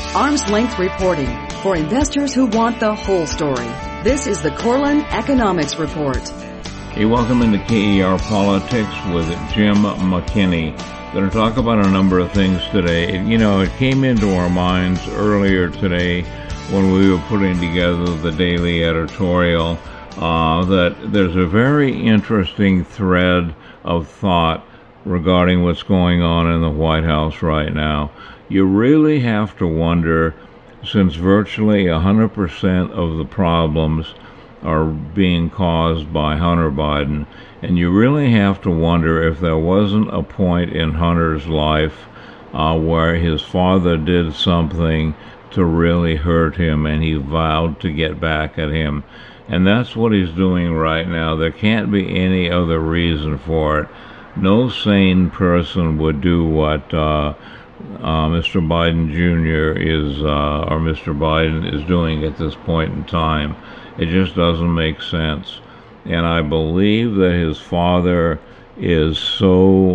Arm's length reporting for investors who want the whole story. This is the Corlin Economics Report. Hey, welcome into KER Politics with Jim McKinney. Going to talk about a number of things today. It came into our minds earlier today when we were putting together the daily editorial that there's a very interesting thread of thought regarding what's going on in the White House right now. You really have to wonder, since virtually 100% of the problems are being caused by Hunter Biden, and you really have to wonder if there wasn't a point in Hunter's life where his father did something to really hurt him and he vowed to get back at him. And that's what he's doing right now. There can't be any other reason for it. No sane person would do what Mr. Biden Jr. or Mr. Biden is doing at this point in time. It just doesn't make sense. And I believe that his father is so,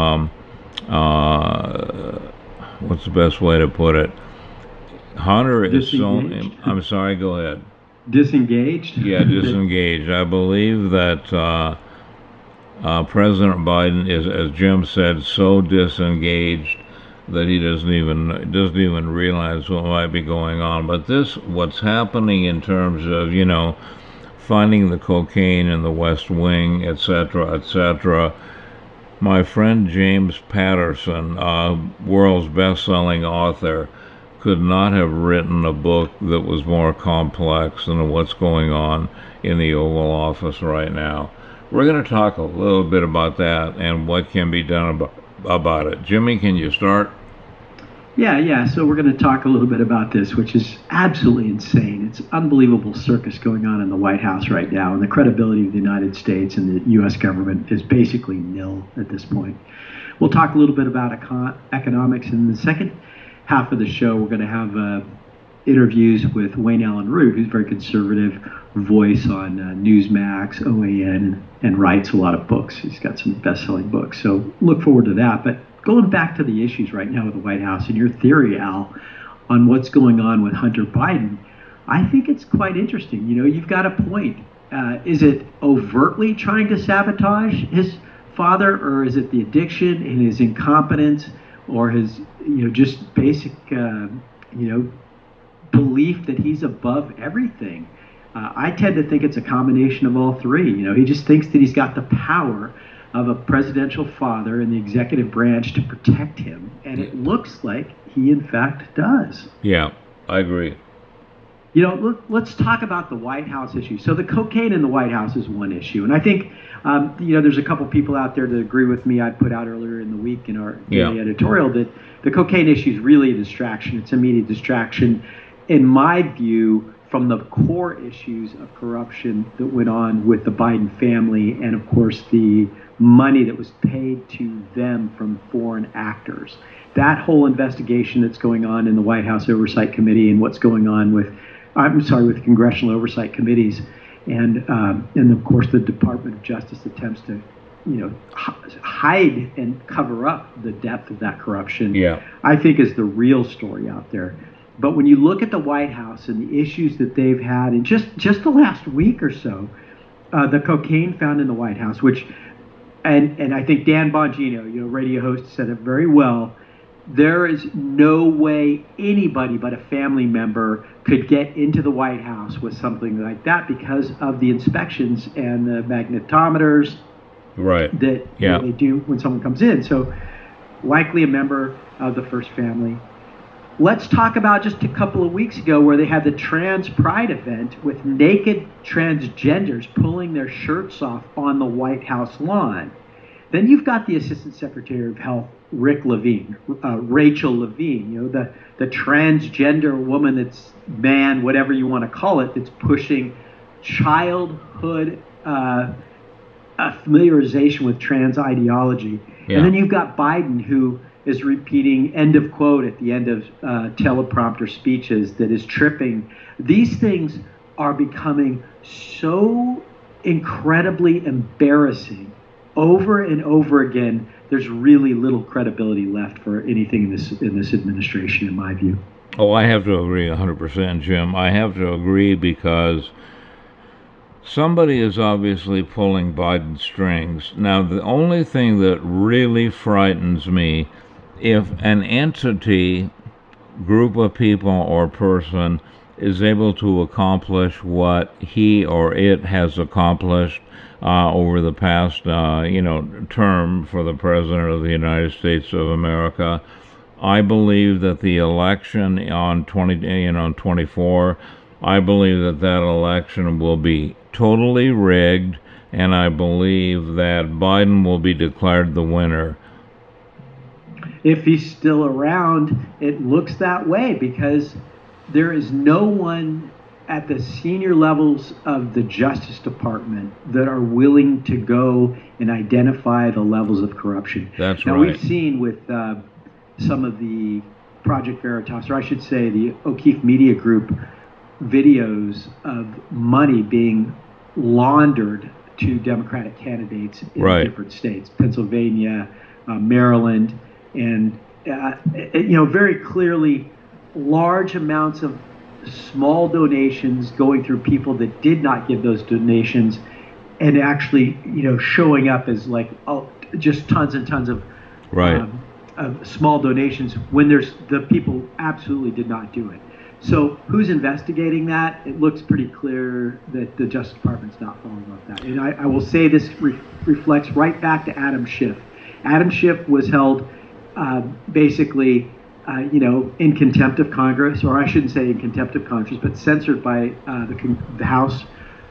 what's the best way to put it? Hunter is so, I'm sorry, go ahead. Disengaged? Yeah, disengaged. I believe that President Biden is, as Jim said, so disengaged that he doesn't even realize what might be going on. But what's happening in terms of, finding the cocaine in the West Wing, etc., my friend James Patterson, world's best-selling author, could not have written a book that was more complex than what's going on in the Oval Office right now. We're going to talk a little bit about that and what can be done about it. Jimmy, can you start? Yeah. So we're going to talk a little bit about this, which is absolutely insane. It's unbelievable circus going on in the White House right now, and the credibility of the United States and the U.S. government is basically nil at this point. We'll talk a little bit about economics. In the second half of the show, we're going to have interviews with Wayne Allen Root, who's a very conservative voice on Newsmax, OAN, and writes a lot of books. He's got some best-selling books, so look forward to that. But going back to the issues right now with the White House and your theory, Al, on what's going on with Hunter Biden, I think it's quite interesting. You've got a point. Is it overtly trying to sabotage his father, or is it the addiction and his incompetence, or his just basic belief that he's above everything? I tend to think it's a combination of all three. He just thinks that he's got the power of a presidential father in the executive branch to protect him, and it looks like he in fact does. Yeah, I agree. Let's talk about the White House issue. So the cocaine in the White House is one issue, and I think there's a couple people out there that agree with me. I put out earlier in the week in our daily editorial that the cocaine issue is really a distraction. It's immediate distraction, in my view, from the core issues of corruption that went on with the Biden family, and of course the money that was paid to them from foreign actors. That whole investigation that's going on in the White House Oversight Committee and what's going on with congressional oversight committees, and of course the Department of Justice attempts to hide and cover up the depth of that corruption, I think is the real story out there. But when you look at the White House and the issues that they've had in just the last week or so, the cocaine found in the White House, which, and I think Dan Bongino, radio host, said it very well, there is no way anybody but a family member could get into the White House with something like that because of the inspections and the magnetometers that they do when someone comes in. So likely a member of the first family. Let's talk about just a couple of weeks ago where they had the Trans Pride event with naked transgenders pulling their shirts off on the White House lawn. Then you've got the Assistant Secretary of Health, Rachel Levine, the transgender woman that's man, whatever you want to call it, that's pushing childhood familiarization with trans ideology. And then you've got Biden, who is repeating end of quote at the end of teleprompter speeches that is tripping. These things are becoming so incredibly embarrassing over and over again. There's really little credibility left for anything in this administration, in my view. Oh, I have to agree 100%, Jim. I have to agree because somebody is obviously pulling Biden's strings. Now, the only thing that really frightens me, if an entity, group of people, or person is able to accomplish what he or it has accomplished over the past, term for the President of the United States of America, I believe that the election on 24, I believe that election will be totally rigged, and I believe that Biden will be declared the winner. If he's still around, it looks that way because there is no one at the senior levels of the Justice Department that are willing to go and identify the levels of corruption. That's now, right. We've seen with some of the Project Veritas, or I should say the O'Keefe Media Group videos of money being laundered to Democratic candidates in different states, Pennsylvania, Maryland, and very clearly large amounts of small donations going through people that did not give those donations, and actually showing up as just tons and tons of small donations when the people absolutely did not do it. So who's investigating that? It looks pretty clear that the Justice Department's not following up that. And I will say this reflects right back to Adam Schiff. Adam Schiff was held basically, in contempt of Congress, or I shouldn't say in contempt of Congress, but censored by the House,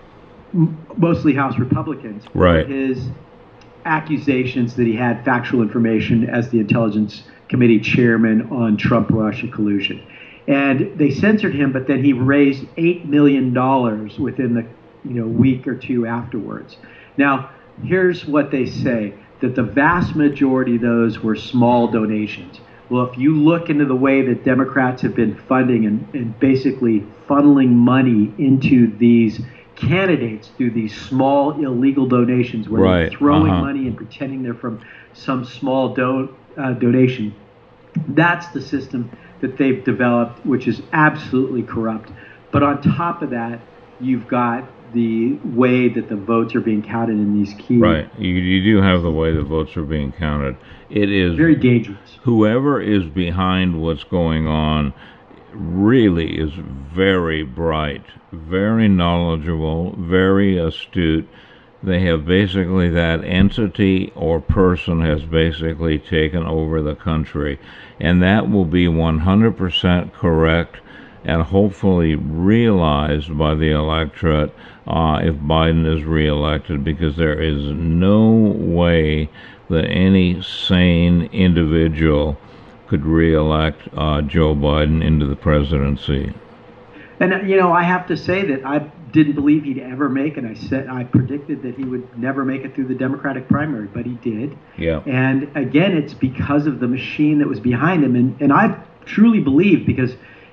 mostly House Republicans, for his accusations that he had factual information as the Intelligence Committee chairman on Trump-Russia collusion. And they censored him, but then he raised $8 million within the week or two afterwards. Now, here's what they say, that the vast majority of those were small donations. Well, if you look into the way that Democrats have been funding and basically funneling money into these candidates through these small illegal donations where they're throwing money and pretending they're from some small donation, that's the system that they've developed, which is absolutely corrupt. But on top of that, you've got the way that the votes are being counted in these key... Right. You do have the way the votes are being counted. It is... very dangerous. Whoever is behind what's going on really is very bright, very knowledgeable, very astute. They have basically, that entity or person has basically taken over the country. And that will be 100% correct and hopefully realized by the electorate if Biden is reelected, because there is no way that any sane individual could reelect Joe Biden into the presidency. And I have to say that I didn't believe he'd ever make it. I predicted that he would never make it through the Democratic primary, but he did. Yeah. And again, it's because of the machine that was behind him, and I truly believe, because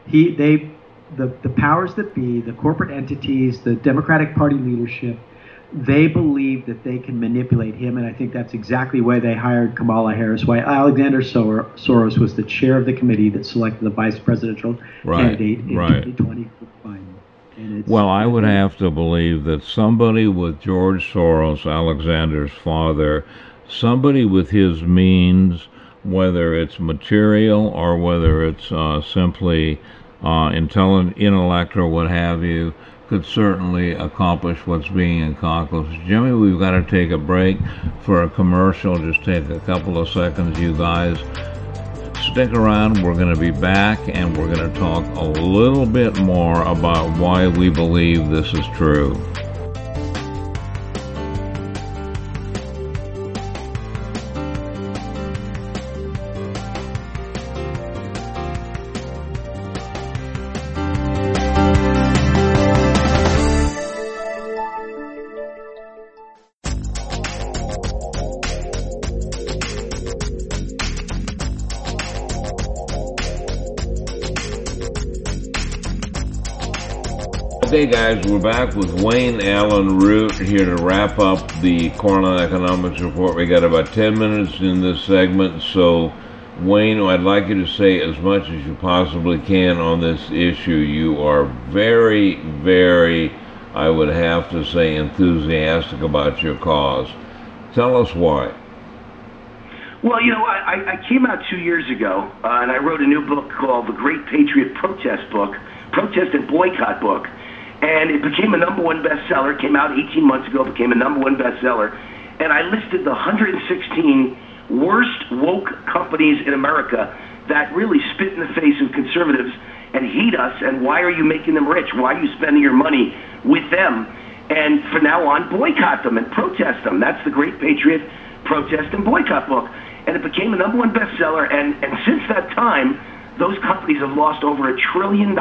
the powers that be, the corporate entities, the Democratic Party leadership, they believe that they can manipulate him, and I think that's exactly why they hired Kamala Harris, why Alexander Soros was the chair of the committee that selected the vice presidential candidate in 2020 for Biden. Well, I would have to believe that somebody with George Soros, Alexander's father, somebody with his means, whether it's material or whether it's simply intellect or what have you, could certainly accomplish what's being accomplished. Jimmy, we've got to take a break for a commercial. Just take a couple of seconds, you guys. Stick around. We're going to be back, and we're going to talk a little bit more about why we believe this is true. Okay, guys, we're back with Wayne Allyn Root here to wrap up the Cornell Economics Report. We got about 10 minutes in this segment, so Wayne, I'd like you to say as much as you possibly can on this issue. You are very, very, I would have to say, enthusiastic about your cause. Tell us why. Well, I came out 2 years ago, and I wrote a new book called The Great Patriot Protest and Boycott Book. And it became a #1 bestseller. It came out 18 months ago, became a #1 bestseller. And I listed the 116 worst woke companies in America that really spit in the face of conservatives and hate us, and why are you making them rich? Why are you spending your money with them? And from now on, boycott them and protest them. That's the Great Patriot Protest and Boycott Book. And it became a #1 bestseller, and since that time, those companies have lost over $1 trillion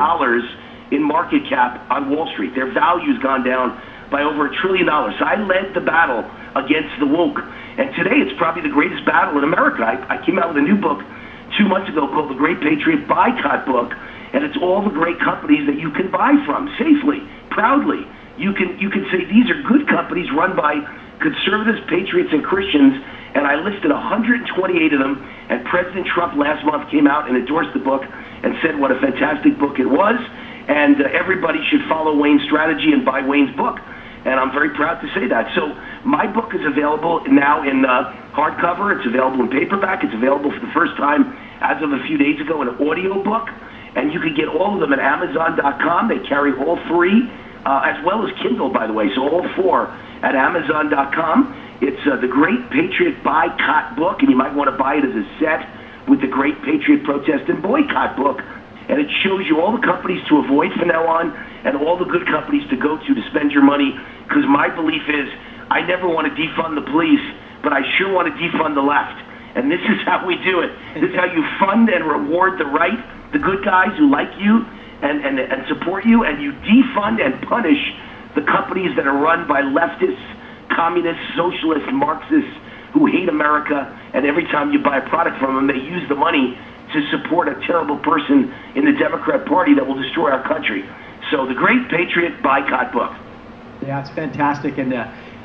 in market cap on Wall Street. Their value's gone down by over $1 trillion. So I led the battle against the woke. And today it's probably the greatest battle in America. I came out with a new book 2 months ago called The Great Patriot Boycott Book, and it's all the great companies that you can buy from safely, proudly. You can say these are good companies run by conservatives, patriots, and Christians, and I listed 128 of them, and President Trump last month came out and endorsed the book and said what a fantastic book it was, and everybody should follow Wayne's strategy and buy Wayne's book. And I'm very proud to say that. So my book is available now in hardcover. It's available in paperback. It's available for the first time as of a few days ago in an audio book. And you can get all of them at Amazon.com. They carry all three, as well as Kindle, by the way. So all four at Amazon.com. It's the Great Patriot Boycott Book, and you might want to buy it as a set with the Great Patriot Protest and Boycott Book. And it shows you all the companies to avoid from now on and all the good companies to go to spend your money, because my belief is I never want to defund the police, but I sure want to defund the left. And this is how we do it. This is how you fund and reward the right, the good guys who like you and support you, and you defund and punish the companies that are run by leftists, communists, socialists, Marxists who hate America, and every time you buy a product from them, they use the money to support a terrible person in the Democrat Party that will destroy our country. So the Great Patriot Boycott Book. Yeah, it's fantastic, and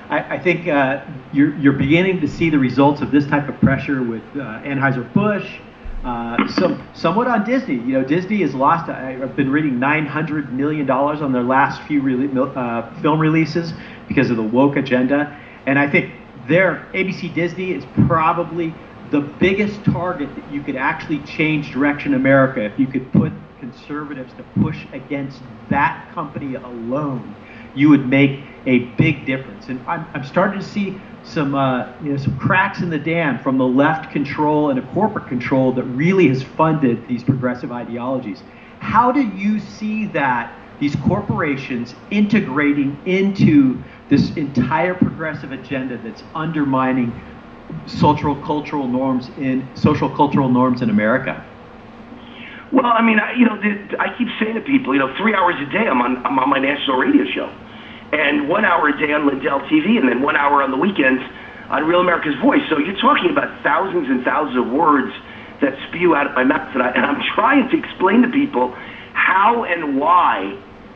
I think you're beginning to see the results of this type of pressure with Anheuser-Busch, somewhat on Disney. You know, Disney has lost, I've been reading $900 million on their last few film releases because of the woke agenda, and I think ABC Disney is probably the biggest target that you could actually change direction in America if you could put conservatives to push against that company alone. You would make a big difference. And I'm starting to see some cracks in the dam from the left control and a corporate control that really has funded these progressive ideologies. How do you see that, these corporations integrating into this entire progressive agenda that's undermining social cultural norms in America? Well, I mean, I keep saying to people, 3 hours a day I'm on my national radio show, and 1 hour a day on Lindell TV, and then 1 hour on the weekends on Real America's Voice. So you're talking about thousands and thousands of words that spew out of my mouth, and I'm trying to explain to people how and why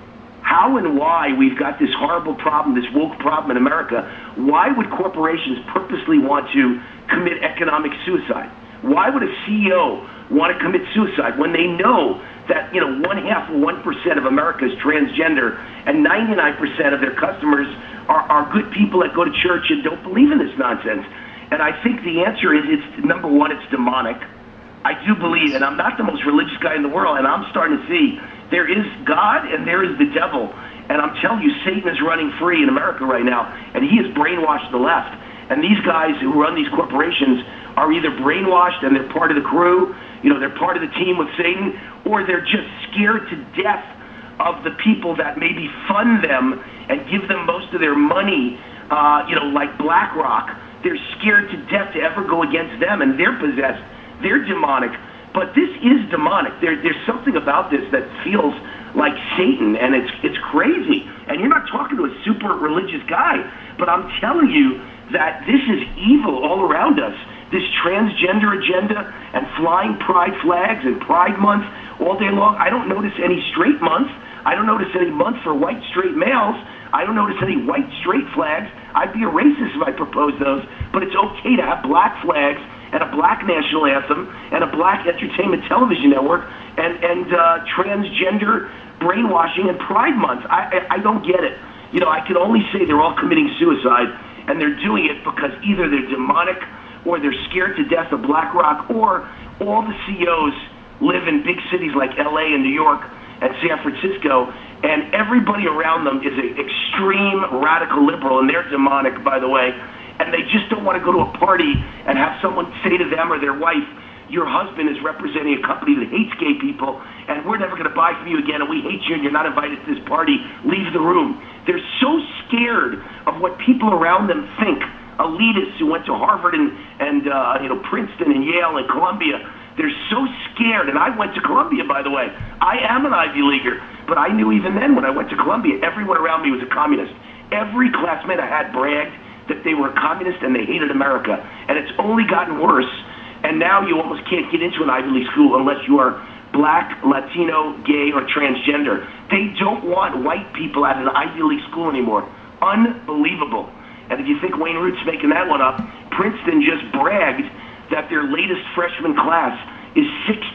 we've got this horrible problem, this woke problem in America. Why would corporations purposely want to commit economic suicide? Why would a CEO want to commit suicide when they know that 1% of America is transgender and 99% of their customers are good people that go to church and don't believe in this nonsense? And I think the answer is, it's number one, it's demonic. I do believe, and I'm not the most religious guy in the world, and I'm starting to see there is God and there is the devil. And I'm telling you, Satan is running free in America right now, and he has brainwashed the left. And these guys who run these corporations are either brainwashed and they're part of the crew, they're part of the team with Satan, or they're just scared to death of the people that maybe fund them and give them most of their money, like BlackRock. They're scared to death to ever go against them, and they're possessed. They're demonic. But this is demonic. There's something about this that feels like Satan, and it's crazy. And you're not talking to a super religious guy, but I'm telling you that this is evil all around us. This transgender agenda and flying pride flags and Pride Month all day long. I don't notice any straight month. I don't notice any month for white straight males. I don't notice any white straight flags. I'd be a racist if I proposed those, but it's okay to have black flags and a black national anthem, and a black entertainment television network, and transgender brainwashing and Pride Month. I don't get it. You know, I can only say they're all committing suicide, and they're doing it because either they're demonic or they're scared to death of BlackRock, or all the CEOs live in big cities like LA and New York and San Francisco, and everybody around them is an extreme radical liberal, and they're demonic, by the way, and they just don't want to go to a party and have someone say to them or their wife, your husband is representing a company that hates gay people, and we're never going to buy from you again, and we hate you, and you're not invited to this party. Leave the room. They're so scared of what people around them think. Elitists who went to Harvard and Princeton and Yale and Columbia, they're so scared. And I went to Columbia, by the way. I am an Ivy Leaguer, but I knew even then when I went to Columbia, everyone around me was a communist. Every classmate I had bragged that they were a communist and they hated America. And it's only gotten worse. And now you almost can't get into an Ivy League school unless you are black, Latino, gay, or transgender. They don't want white people at an Ivy League school anymore. Unbelievable. And if you think Wayne Root's making that one up, Princeton just bragged that their latest freshman class is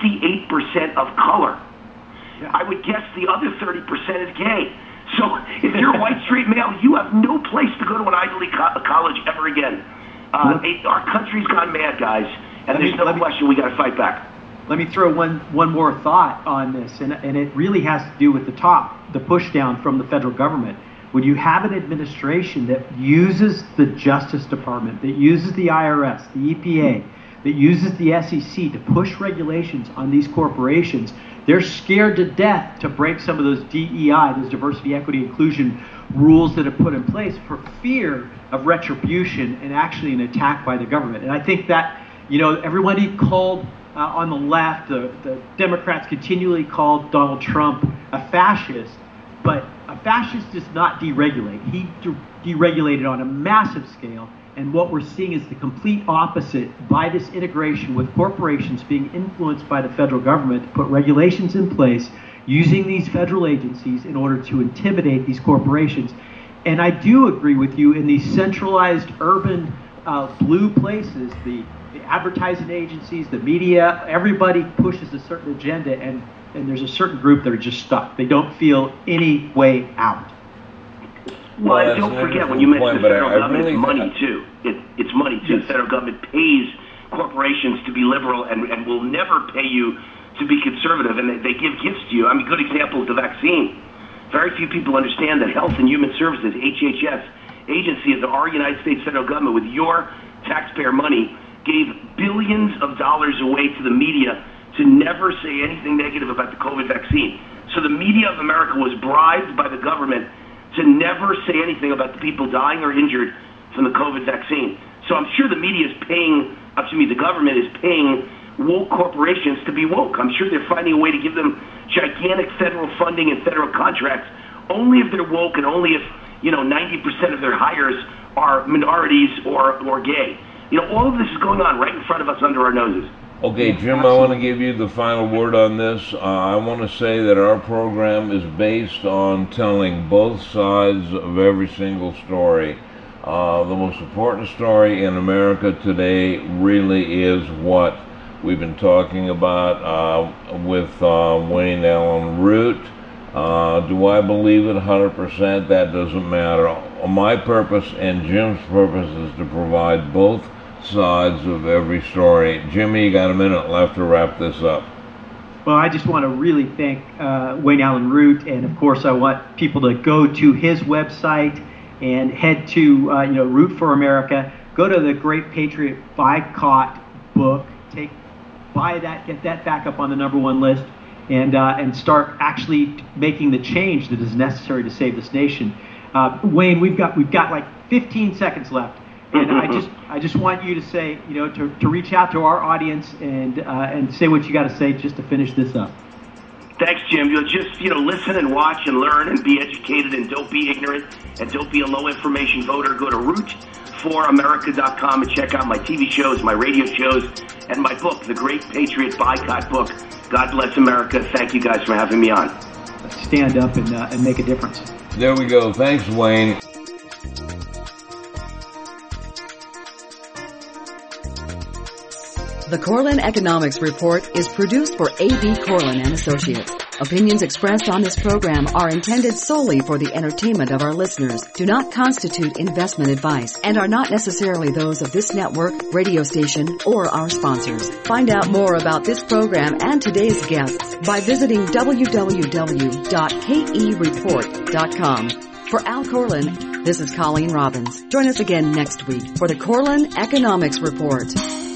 68% of color. Yeah. I would guess the other 30% is gay. So if you're a white straight male, you have no place to go to an Ivy League college ever again. Our country's gone mad, guys, and there's no question we got to fight back. Let me throw one more thought on this, and it really has to do with the push down from the federal government. When you have an administration that uses the Justice Department, that uses the IRS, the EPA, that uses the SEC to push regulations on these corporations, they're scared to death to break some of those DEI, those diversity, equity, inclusion rules that are put in place for fear of retribution and actually an attack by the government. And I think that, you know, everybody called on the left, the Democrats continually called Donald Trump a fascist, but a fascist does not deregulate. He deregulated on a massive scale, and what we're seeing is the complete opposite by this integration with corporations being influenced by the federal government to put regulations in place using these federal agencies in order to intimidate these corporations. And I do agree with you in these centralized urban blue places, the advertising agencies, the media, everybody pushes a certain agenda, and there's a certain group that are just stuck. They don't feel any way out. Well, and don't forget, when you mention the federal government, it's money too. It's money too. Yes. The federal government pays corporations to be liberal and will never pay you to be conservative, and they give gifts to you. I mean, good example is the vaccine. Very few people understand that Health and Human Services, HHS, agency of our United States federal government, with your taxpayer money, gave billions of dollars away to the media to never say anything negative about the COVID vaccine. So the media of America was bribed by the government to never say anything about the people dying or injured from the COVID vaccine. So I'm sure the media is the government is paying woke corporations to be woke. I'm sure they're finding a way to give them gigantic federal funding and federal contracts only if they're woke and only if, 90% of their hires are minorities or gay. All of this is going on right in front of us under our noses. Okay, Jim, I want to give you the final word on this. I want to say that our program is based on telling both sides of every single story. The most important story in America today really is what we've been talking about with Wayne Allyn Root. Do I believe it 100%? That doesn't matter. My purpose and Jim's purpose is to provide both sides of every story. Jimmy, you got a minute left to wrap this up. Well, I just want to really thank Wayne Allyn Root, and of course I want people to go to his website and head to Root for America. Go to the Great Patriot Boycott book, buy that, get that back up on the #1 list, and start actually making the change that is necessary to save this nation. Wayne, we've got like 15 seconds left. And I just want you to say, to reach out to our audience and say what you got to say just to finish this up. Thanks, Jim. You'll just, listen and watch and learn and be educated, and don't be ignorant, and don't be a low information voter. Go to rootforamerica.com and check out my TV shows, my radio shows, and my book, The Great Patriot Boycott Book. God bless America. Thank you guys for having me on. Let's stand up and make a difference. There we go. Thanks, Wayne. The Corlin Economics Report is produced for A.B. Corlin and Associates. Opinions expressed on this program are intended solely for the entertainment of our listeners, do not constitute investment advice, and are not necessarily those of this network, radio station, or our sponsors. Find out more about this program and today's guests by visiting www.kereport.com. For Al Corlin, this is Colleen Robbins. Join us again next week for the Corlin Economics Report.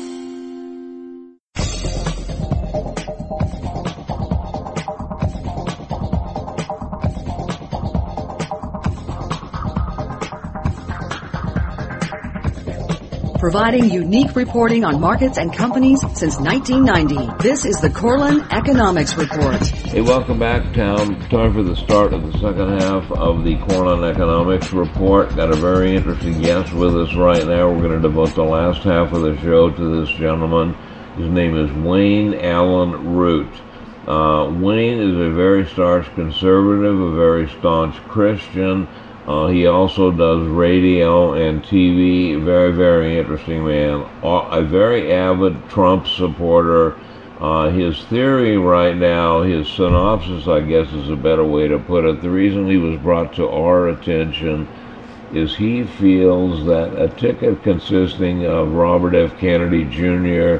Providing unique reporting on markets and companies since 1990. This is the Corlin Economics Report. Hey, welcome back, Tom. Time for the start of the second half of the Corlin Economics Report. Got a very interesting guest with us right now. We're going to devote the last half of the show to this gentleman. His name is Wayne Allyn Root. Wayne is a very staunch conservative, a very staunch Christian. He also does radio and TV. Very, very interesting man. A very avid Trump supporter. His theory right now, his synopsis, I guess is a better way to put it. The reason he was brought to our attention is he feels that a ticket consisting of Robert F. Kennedy Jr.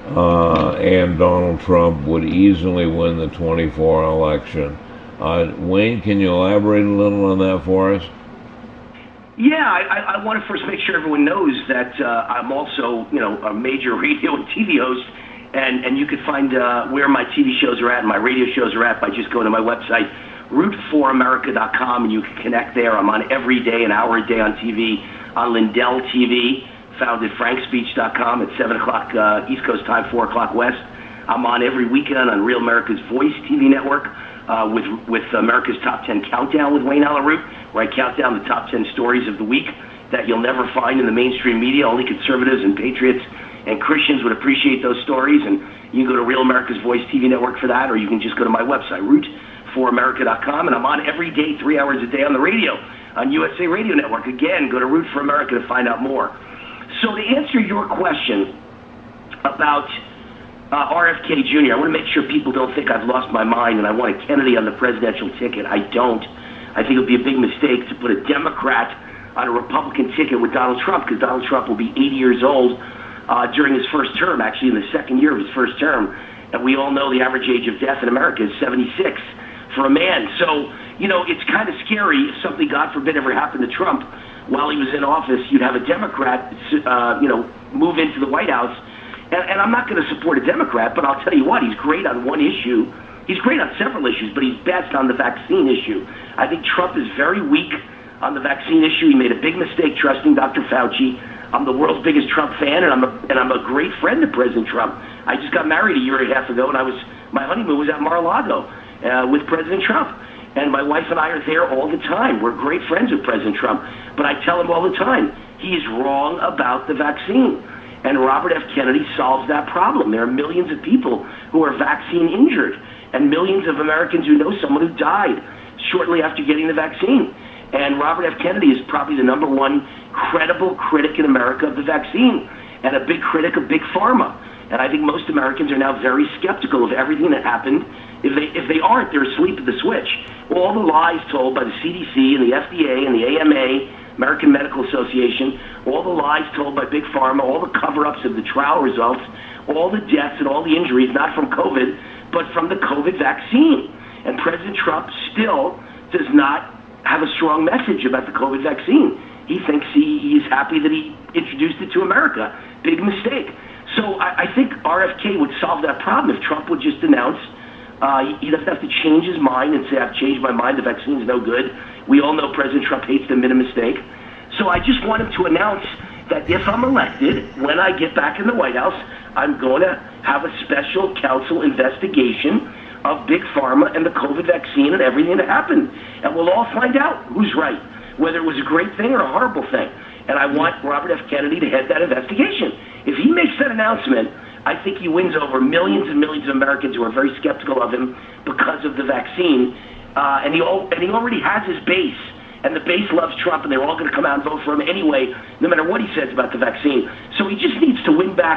And Donald Trump would easily win the 24 election. Wayne, can you elaborate a little on that for us? Yeah, I want to first make sure everyone knows that I'm also, a major radio and TV host, and you can find where my TV shows are at and my radio shows are at by just going to my website, root4america.com, and you can connect there. I'm on every day, an hour a day on TV, on Lindell TV, found at frankspeech.com at 7 o'clock East Coast time, 4 o'clock West. I'm on every weekend on Real America's Voice TV network with America's Top 10 Countdown with Wayne Allyn Root, where I count down the top 10 stories of the week that you'll never find in the mainstream media. Only conservatives and patriots and Christians would appreciate those stories. And you can go to Real America's Voice TV network for that, or you can just go to my website, root4america.com. And I'm on every day, 3 hours a day on the radio, on USA Radio Network. Again, go to Root for America to find out more. So to answer your question about RFK Jr., I want to make sure people don't think I've lost my mind and I want a Kennedy on the presidential ticket. I don't. I think it would be a big mistake to put a Democrat on a Republican ticket with Donald Trump, because Donald Trump will be 80 years old during his first term, actually in the second year of his first term. And we all know the average age of death in America is 76 for a man. So, it's kind of scary if something, God forbid, ever happened to Trump while he was in office. You'd have a Democrat, move into the White House. And I'm not going to support a Democrat, but I'll tell you what, he's great on one issue. He's great on several issues, but he's best on the vaccine issue. I think Trump is very weak on the vaccine issue. He made a big mistake trusting Dr. Fauci. I'm the world's biggest Trump fan, and I'm a great friend of President Trump. I just got married a year and a half ago, and my honeymoon was at Mar-a-Lago with President Trump. And my wife and I are there all the time. We're great friends with President Trump. But I tell him all the time, he's wrong about the vaccine. And Robert F. Kennedy solves that problem. There are millions of people who are vaccine injured and millions of Americans who know someone who died shortly after getting the vaccine. And Robert F. Kennedy is probably the number one credible critic in America of the vaccine and a big critic of Big Pharma. And I think most Americans are now very skeptical of everything that happened. If they aren't, they're asleep at the switch. All the lies told by the CDC and the FDA and the AMA, American Medical Association, all the lies told by Big Pharma, all the cover-ups of the trial results, all the deaths and all the injuries, not from COVID, but from the COVID vaccine. And President Trump still does not have a strong message about the COVID vaccine. He thinks he's happy that he introduced it to America. Big mistake. So I think RFK would solve that problem if Trump would just announce, he doesn't have to change his mind and say, I've changed my mind, the vaccine's no good. We all know President Trump hates them, made a mistake. So I just want him to announce that if I'm elected, when I get back in the White House, I'm going to have a special counsel investigation of Big Pharma and the COVID vaccine and everything that happened. And we'll all find out who's right, whether it was a great thing or a horrible thing. And I want Robert F. Kennedy to head that investigation. If he makes that announcement, I think he wins over millions and millions of Americans who are very skeptical of him because of the vaccine. And he already has his base. And the base loves Trump, and they're all going to come out and vote for him anyway, no matter what he says about the vaccine. So he just needs to win back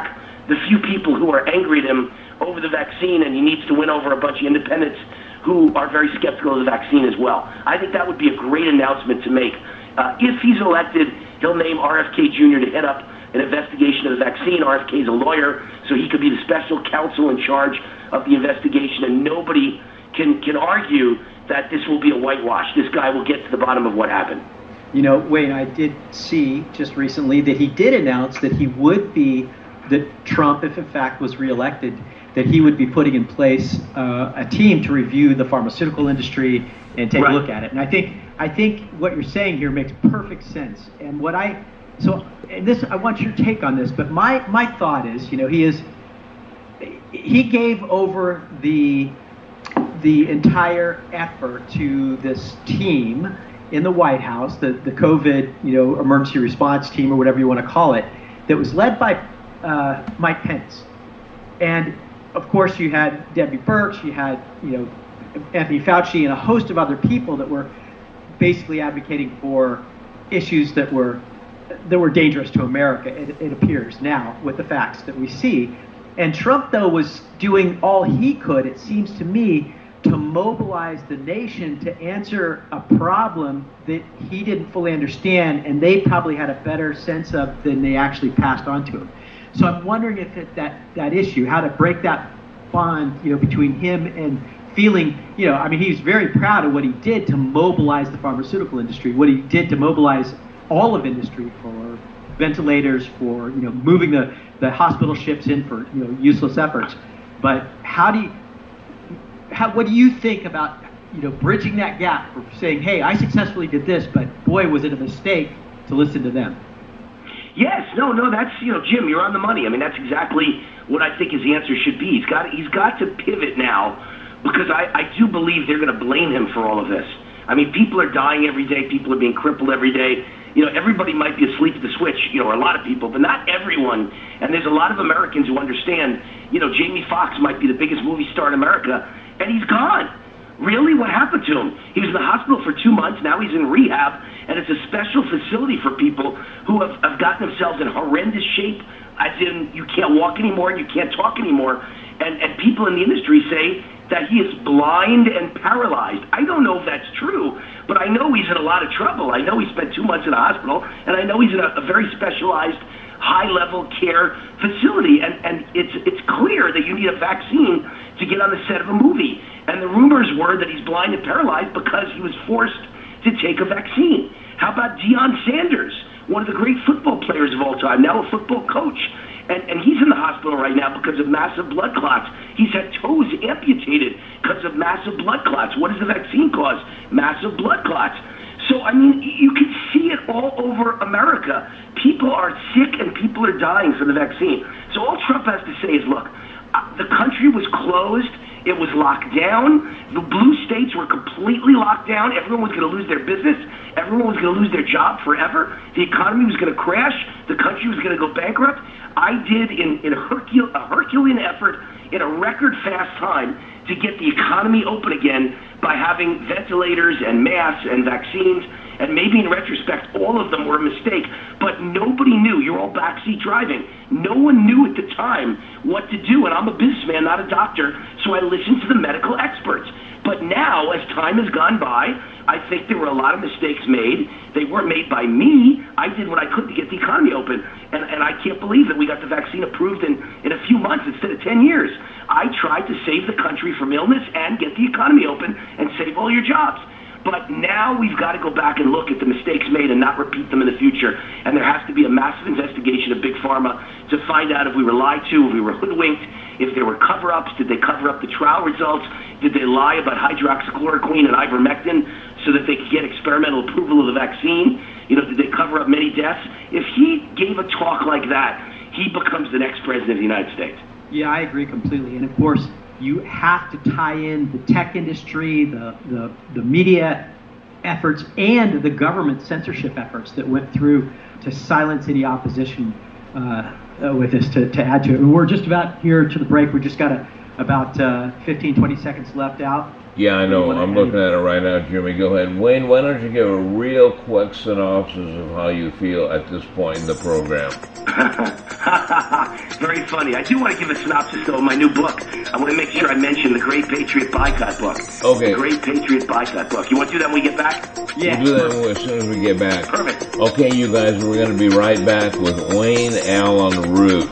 the few people who are angry at him over the vaccine, and he needs to win over a bunch of independents who are very skeptical of the vaccine as well. I think that would be a great announcement to make. If he's elected, he'll name RFK Jr. to head up an investigation of the vaccine. RFK is a lawyer, so he could be the special counsel in charge of the investigation, and nobody can argue that this will be a whitewash. This guy will get to the bottom of what happened. You know, Wayne, I did see just recently that he did announce that he would be, that Trump, if in fact was reelected, that he would be putting in place a team to review the pharmaceutical industry and take a look at it. And I think what you're saying here makes perfect sense. And I want your take on this, but my thought is, you know, he gave over the entire effort to this team in the White House, the COVID, you know, emergency response team or whatever you want to call it, that was led by Mike Pence. And of course you had Debbie Birx, you had, you know, Anthony Fauci and a host of other people that were basically advocating for issues that were dangerous to America, it appears now, with the facts that we see. And Trump, though, was doing all he could, it seems to me, to mobilize the nation to answer a problem that he didn't fully understand, and they probably had a better sense of than they actually passed on to him. So I'm wondering if that issue, how to break that bond, you know, between him and feeling, you know, I mean, he's very proud of what he did to mobilize the pharmaceutical industry, what he did to mobilize all of industry for ventilators, for, you know, moving the hospital ships in for, you know, useless efforts. But what do you think about, you know, bridging that gap for saying, hey, I successfully did this, but boy, was it a mistake to listen to them? Yes, no, that's, you know, Jim, you're on the money. I mean, that's exactly what I think his answer should be. He's got to pivot now, because I do believe they're going to blame him for all of this. I mean, people are dying every day. People are being crippled every day. You know, everybody might be asleep at the switch, you know, or a lot of people, but not everyone. And there's a lot of Americans who understand, you know, Jamie Foxx might be the biggest movie star in America, and he's gone. Really? What happened to him? He was in the hospital for 2 months. Now he's in rehab, and it's a special facility for people who have gotten themselves in horrendous shape, as in you can't walk anymore and you can't talk anymore. And people in the industry say that he is blind and paralyzed. I don't know if that's true, but I know he's in a lot of trouble. I know he spent 2 months in a hospital, and I know he's in a very specialized, high-level care facility. And it's clear that you need a vaccine to get on the set of a movie. And the rumors were that he's blind and paralyzed because he was forced to take a vaccine. How about Deion Sanders, one of the great football players of all time, now a football coach? And he's in the hospital right now because of massive blood clots. He's had toes amputated because of massive blood clots. What does the vaccine cause? Massive blood clots. So, I mean, you can see it all over America. People are sick and people are dying from the vaccine. So all Trump has to say is, look, the country was closed. It was locked down. The blue states were completely locked down. Everyone was going to lose their business. Everyone was going to lose their job forever. The economy was going to crash. The country was going to go bankrupt. I did, in a Herculean effort, in a record fast time, to get the economy open again by having ventilators and masks and vaccines. And maybe in retrospect, all of them were a mistake, but nobody knew. You're all backseat driving. No one knew at the time what to do, and I'm a businessman, not a doctor, so I listened to the medical experts. But now, as time has gone by, I think there were a lot of mistakes made. They weren't made by me. I did what I could to get the economy open, and I can't believe that we got the vaccine approved in a few months instead of 10 years. I tried to save the country from illness and get the economy open and save all your jobs. But now we've got to go back and look at the mistakes made and not repeat them in the future. And there has to be a massive investigation of Big Pharma to find out if we were lied to, if we were hoodwinked, if there were cover-ups. Did they cover up the trial results? Did they lie about hydroxychloroquine and ivermectin so that they could get experimental approval of the vaccine? You know, did they cover up many deaths? If he gave a talk like that, he becomes the next president of the United States. Yeah, I agree completely. And of course, you have to tie in the tech industry, the media efforts, and the government censorship efforts that went through to silence any opposition with this, to add to it. And we're just about here to the break. We just got about 15, 20 seconds left out. Yeah, I know. I'm looking at it right now, Jimmy. Go ahead. Wayne, why don't you give a real quick synopsis of how you feel at this point in the program? Very funny. I do want to give a synopsis, though, of my new book. I want to make sure I mention the Great Patriot Boycott book. Okay. The Great Patriot Boycott book. You want to do that when we get back? Yeah. We'll do that as soon as we get back. Perfect. Okay, you guys, we're going to be right back with Wayne Allyn Root.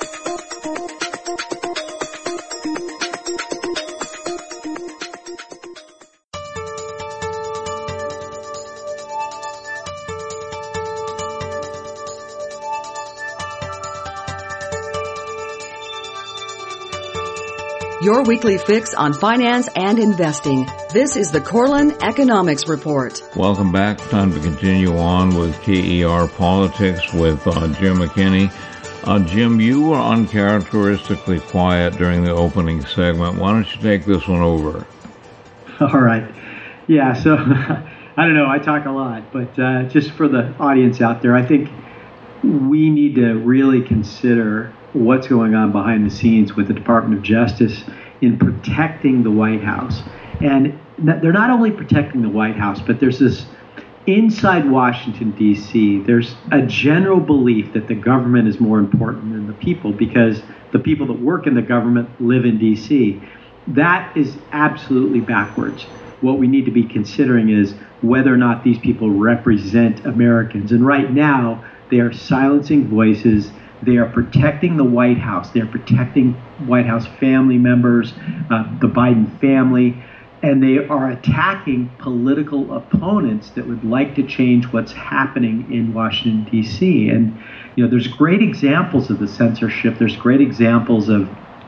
Your weekly fix on finance and investing. This is the Corlin Economics Report. Welcome back. Time to continue on with KER Politics with Jim McKinney. Jim, you were uncharacteristically quiet during the opening segment. Why don't you take this one over? All right. Yeah, so I don't know. I talk a lot, but just for the audience out there, I think we need to really consider what's going on behind the scenes with the Department of Justice in protecting the White House. And they're not only protecting the White House, but there's this inside Washington, D.C., there's a general belief that the government is more important than the people because the people that work in the government live in D.C. That is absolutely backwards. What we need to be considering is whether or not these people represent Americans. And right now, they are silencing voices. They are protecting the White House. They're protecting White House family members, the Biden family, and they are attacking political opponents that would like to change what's happening in Washington, D.C. And, you know, there's great examples of the censorship. There's great examples of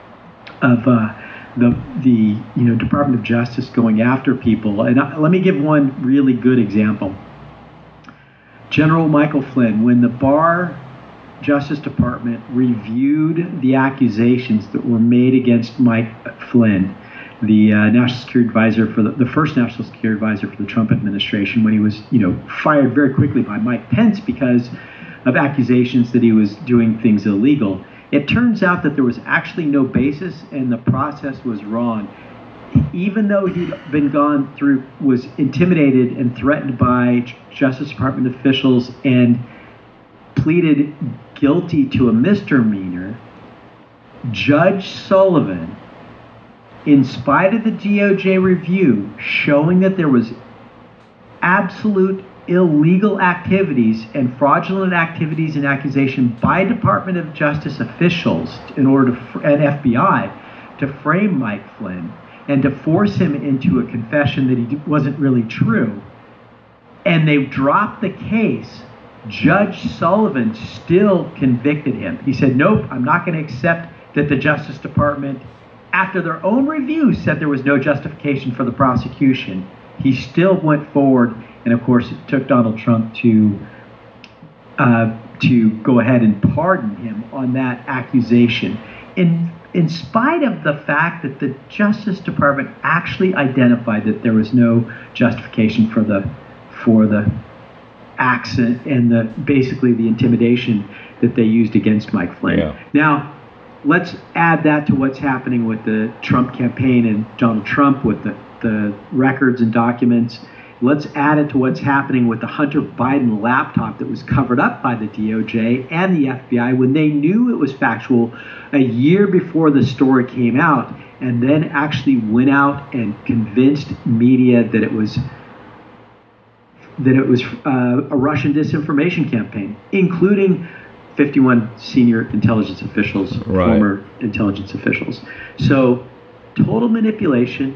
the Department of Justice going after people. And let me give one really good example. General Michael Flynn, when the Barr Justice Department reviewed the accusations that were made against Mike Flynn, the national security advisor for the first national security advisor for the Trump administration, when he was, fired very quickly by Mike Pence because of accusations that he was doing things illegal. It turns out that there was actually no basis and the process was wrong. Even though he'd was intimidated and threatened by Justice Department officials and pleaded guilty to a misdemeanor, Judge Sullivan, in spite of the DOJ review showing that there was absolute illegal activities and fraudulent activities and accusation by Department of Justice officials and FBI to frame Mike Flynn and to force him into a confession that he wasn't really true, and they dropped the case, Judge Sullivan still convicted him. He said, nope, I'm not going to accept that the Justice Department, after their own review, said there was no justification for the prosecution. He still went forward, and of course it took Donald Trump to go ahead and pardon him on that accusation. In spite of the fact that the Justice Department actually identified that there was no justification for the acts and basically the intimidation that they used against Mike Flynn. Yeah. Now, let's add that to what's happening with the Trump campaign and Donald Trump with the records and documents. Let's add it to what's happening with the Hunter Biden laptop that was covered up by the DOJ and the FBI when they knew it was factual a year before the story came out, and then actually went out and convinced media that it was a Russian disinformation campaign, including 51 senior intelligence officials, right. Former intelligence officials. So total manipulation,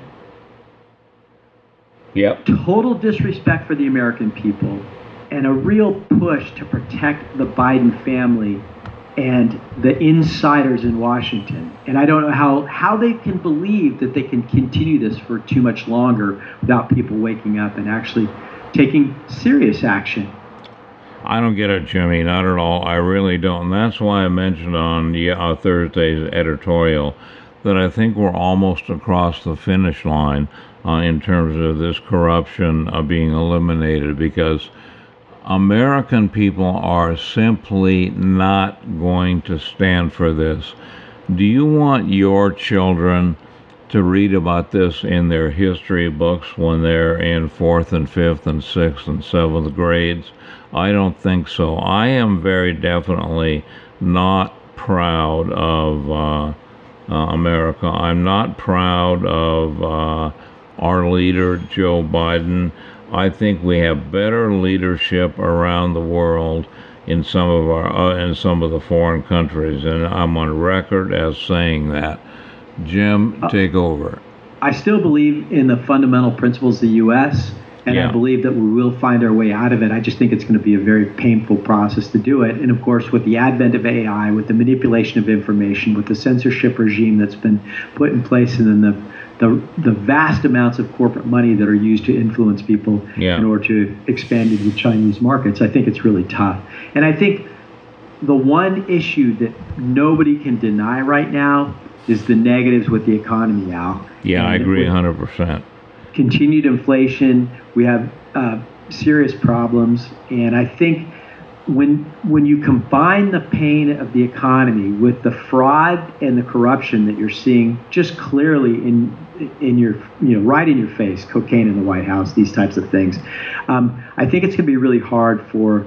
yep. Total disrespect for the American people, and a real push to protect the Biden family and the insiders in Washington. And I don't know how they can believe that they can continue this for too much longer without people waking up and actually taking serious action. I don't get it, Jimmy, not at all. I really don't. And that's why I mentioned on Thursday's editorial that I think we're almost across the finish line in terms of this corruption being eliminated, because American people are simply not going to stand for this. Do you want your children to read about this in their history books when they're in 4th and 5th and 6th and 7th grades? I don't think so. I am very definitely not proud of America. I'm not proud of our leader, Joe Biden. I think we have better leadership around the world in some of the foreign countries, and I'm on record as saying that. Jim, take over. I still believe in the fundamental principles of the U.S., and I believe that we will find our way out of it. I just think it's going to be a very painful process to do it. And of course, with the advent of AI, with the manipulation of information, with the censorship regime that's been put in place, and then the vast amounts of corporate money that are used to influence people in order to expand into Chinese markets, I think it's really tough. And I think the one issue that nobody can deny right now is the negatives with the economy, Al. Yeah, and I agree 100%. Continued inflation, we have serious problems, and I think when you combine the pain of the economy with the fraud and the corruption that you're seeing just clearly in your, right in your face, cocaine in the White House, these types of things, I think it's going to be really hard for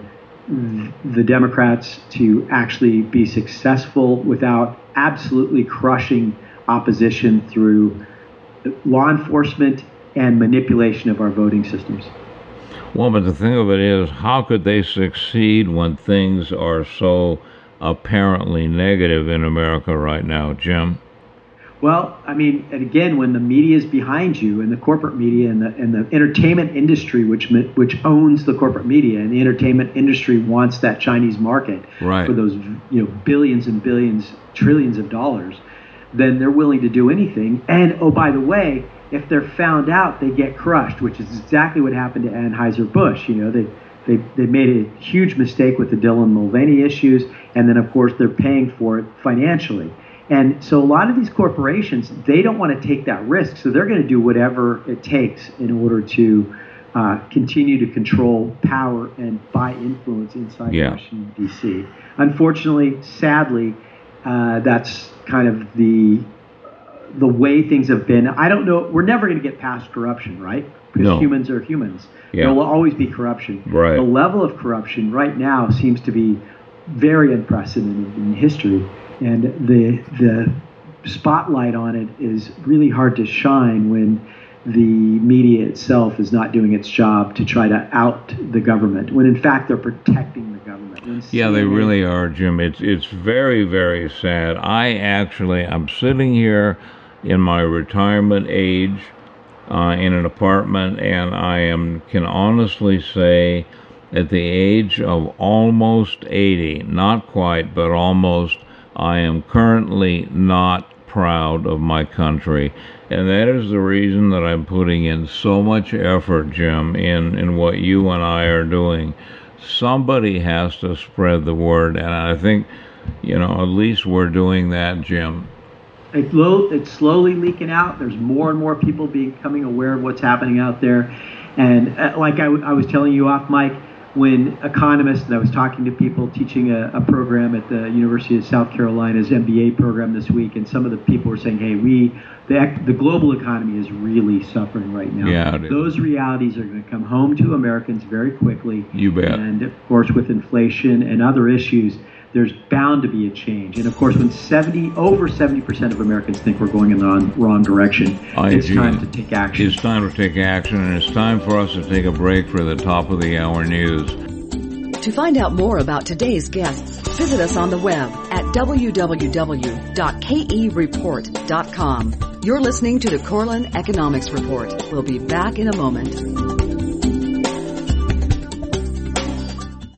the Democrats to actually be successful without absolutely crushing opposition through law enforcement and manipulation of our voting systems. Well, but the thing of it is, how could they succeed when things are so apparently negative in America right now, Jim? Well, I mean, and again, when the media is behind you, and the corporate media and the entertainment industry, which owns the corporate media, and the entertainment industry wants that Chinese market for those billions and billions, trillions of dollars, then they're willing to do anything. And oh, by the way, if they're found out, they get crushed, which is exactly what happened to Anheuser-Busch. They made a huge mistake with the Dylan Mulvaney issues, and then of course they're paying for it financially. And so a lot of these corporations, they don't want to take that risk, so they're going to do whatever it takes in order to continue to control power and buy influence inside Washington, D.C. Unfortunately, sadly, that's kind of the way things have been. I don't know. We're never going to get past corruption, right? Because humans are humans. Yeah. There will always be corruption. Right. The level of corruption right now seems to be very unprecedented in history. And the spotlight on it is really hard to shine when the media itself is not doing its job to try to out the government, when in fact they're protecting the government. Yeah, they really are, Jim. It's very, very sad. I'm sitting here in my retirement age in an apartment, and I can honestly say at the age of almost 80, not quite, but almost, I am currently not proud of my country. And that is the reason that I'm putting in so much effort, Jim, in what you and I are doing. Somebody has to spread the word, and I think, at least we're doing that, Jim. It's slowly leaking out. There's more and more people becoming aware of what's happening out there. And like I was telling you off mic, when economists, and I was talking to people teaching a program at the University of South Carolina's MBA program this week, and some of the people were saying, hey, the global economy is really suffering right now. Yeah, those realities are going to come home to Americans very quickly. You bet. And of course, with inflation and other issues, there's bound to be a change. And of course, when over 70% of Americans think we're going in the wrong direction, it's time to take action. It's time to take action, and it's time for us to take a break for the top of the hour news. To find out more about today's guests, visit us on the web at www.kereport.com. You're listening to the Corlin Economics Report. We'll be back in a moment.